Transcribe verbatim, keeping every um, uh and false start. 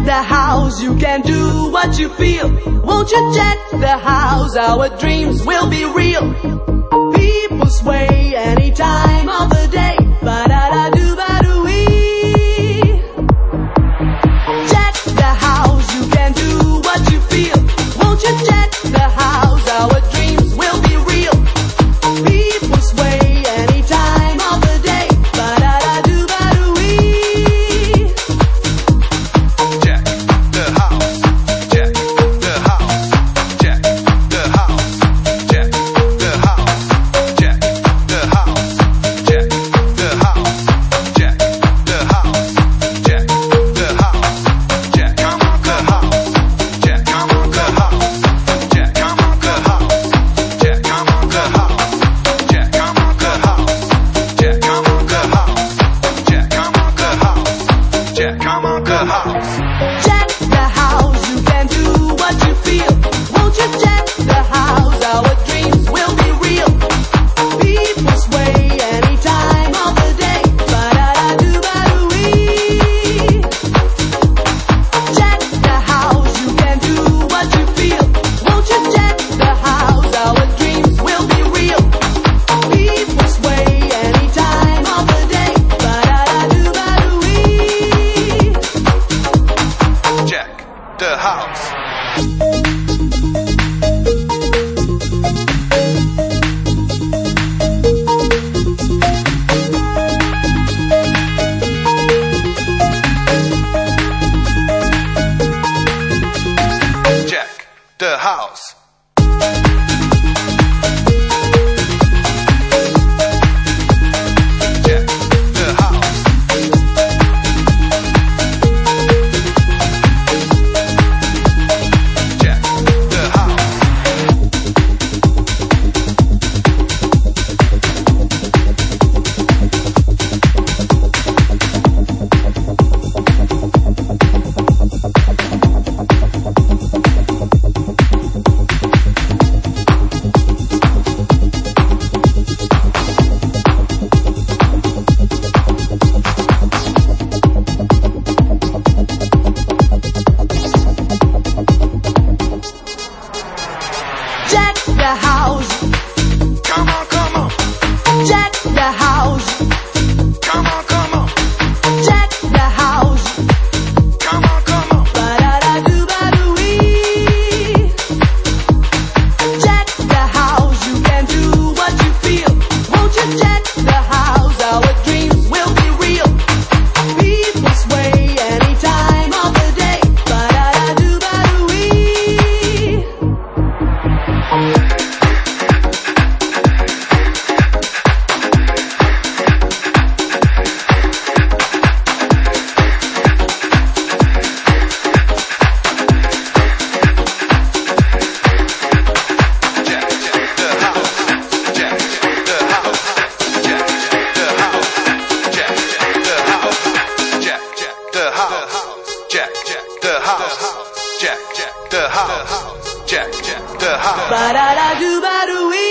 the house, you can do what you feel. Won't you check the house, our dreams will be real. People sway any time of the day. Ba-da-da-do-ba-do-wee. Check the house, you can do what you feel. Won't you check the house, our dreams will be real. People sway any time of the day. Ba-da-da-do-ba-do-wee. Check the house, check the house, check the house, check the house, check the house, check the house, check the house, check the house, check come on the house, check come on the house, check come on the house, check come on the house, check come on the house, check come on the house, check come on the house, check come on the house. Check the house, you can do what you feel. Won't you check the house, our dreams will be real. People sway any time of the day. Ba-da-da-do-ba-do-wee. Check the house, you can do what you feel. Won't you check the house, our dreams will be real. People sway any time of the day. Ba-da-da-do-ba-do-wee. Check the house. Check the house. Check the house. Check the house. Check the house, Come on, come on. check the house, Come on, come on. check the house. Come on, come on. Ba-da-da-do-ba-do-wee. Check the house, you can do what you feel. Won't you check the house, our dreams will be real. People sway any time of the day. Ba-da-da-do-ba-do-wee. Check the house. Check the house. Check the house. Check the house. Check the house. Check the house. Check the house. Check the house. Ba-da-da-do-ba-do-wee.